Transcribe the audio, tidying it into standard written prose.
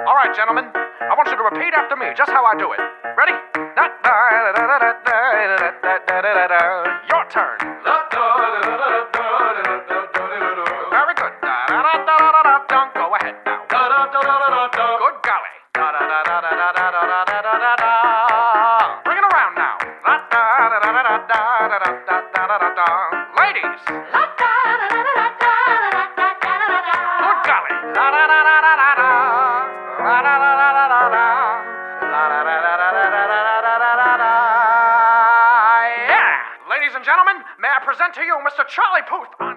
All right, gentlemen, I want you to repeat after me, just how I do it. Ready? Your turn. Very good. Go ahead now. Good golly. Bring it around now. Ladies. Good golly. Yeah! Ladies and gentlemen, may I present to you Mr. Charlie Puth